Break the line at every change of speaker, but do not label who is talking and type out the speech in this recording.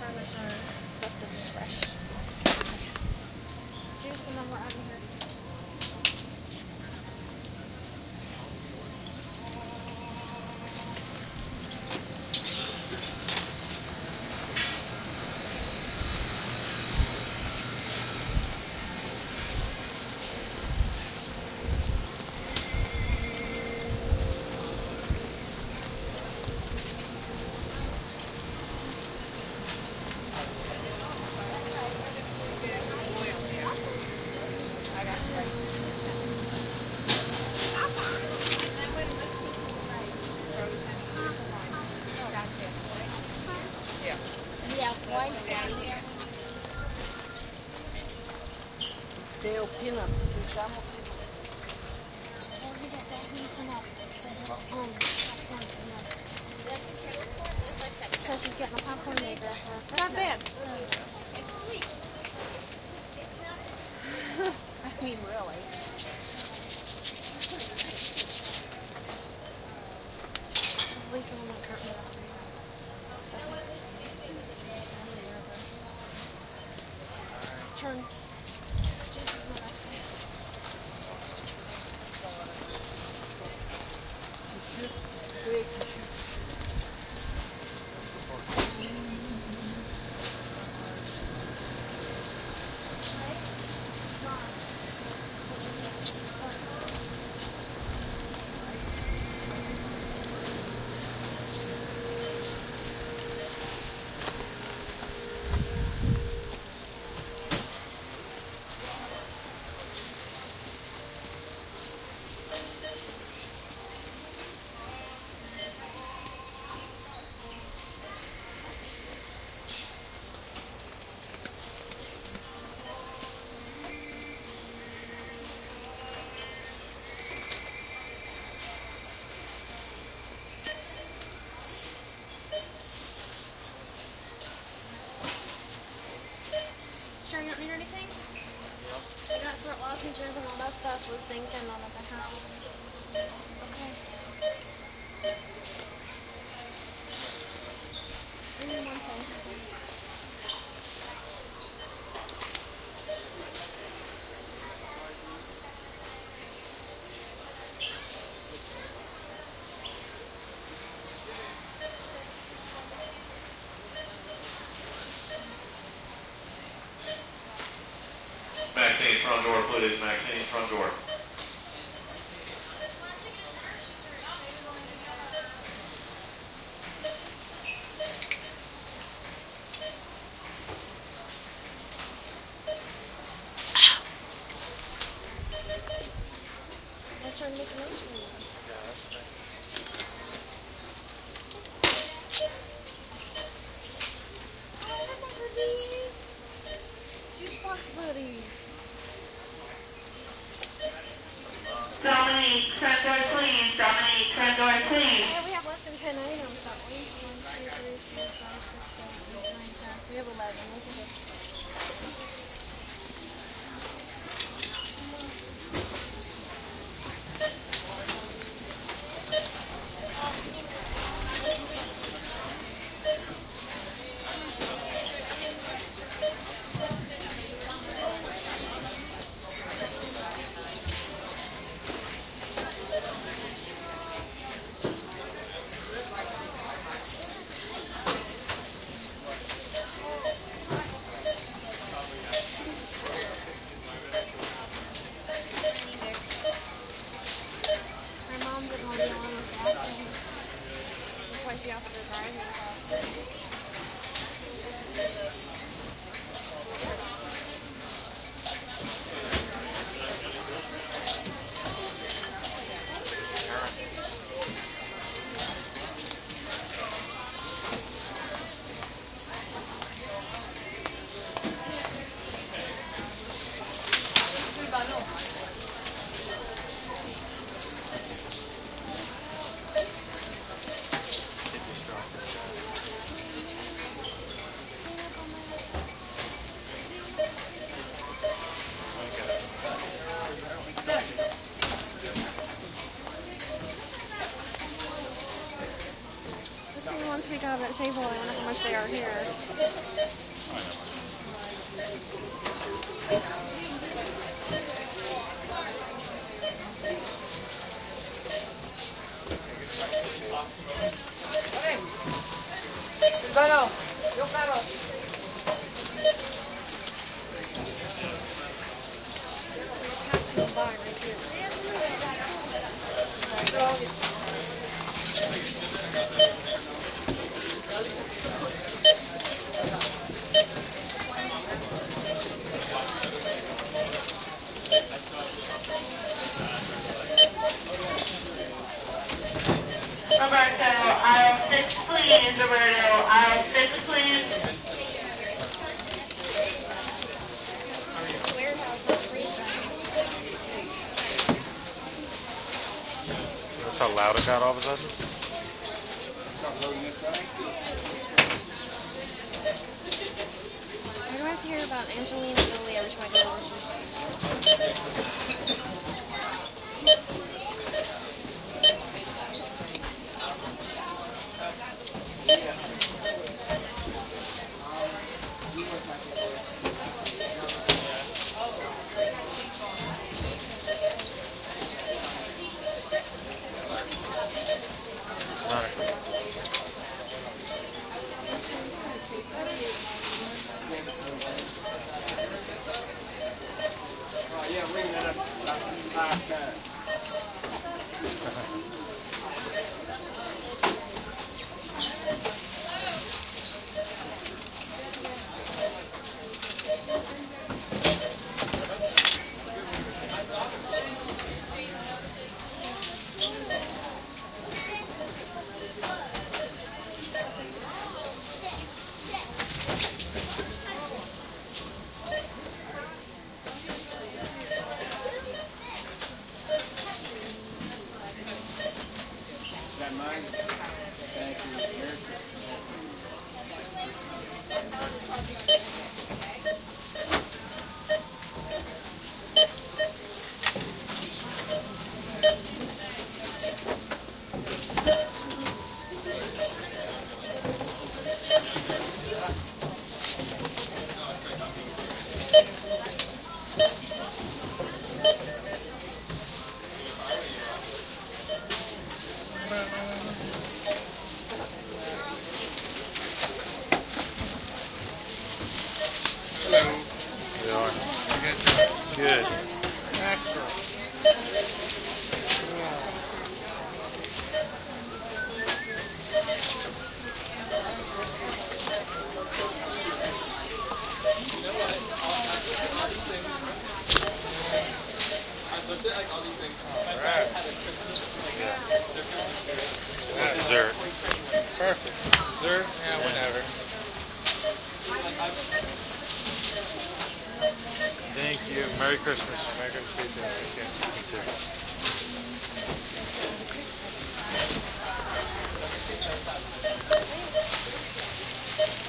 There's stuff that's fresh. Juice, and then we're out of here.
Dale peanuts.
Because she's getting a popcorn maker for Christmas.
Not bad.
It's sweet.
I mean, really.
At least I'm not curtain it. Turn. Sure you don't need anything? Yeah. You got throat lozenges and all that stuff with zinc and all at the house. Okay. Give me one thing.
Maxine, front door, please. Maxine, front door.
Let's try to make a noise for you.
Yeah, that's nice.
I remember these. Juice box buddies.
Dominique, front door please. Dominique, front door please.
Yeah, we have less than 10 items, don't we? 1, 2, 3, 4, 5, 6, 7, 8, 9, 10. We have 11. We can go. My mom didn't want to be on with that. That's why she offered to drive me. Once we got that table, I wonder how much they are here.
Silvano, yo claro.
Passing the bar right here.
Roberto, aisle 6 please, Roberto, aisle 6 please.
This warehouse is freezing.
That's how loud it got all of a sudden.
I don't have to hear about Angelina Jolie every time I go to the grocery store.
Yeah, ring that up. That mine? Thank you. Hello.
They are. Good.
Excellent.
What dessert?
Perfect. Dessert? Yeah, whatever.
Thank you. Merry Christmas. Merry Christmas to you. Thank you. You too.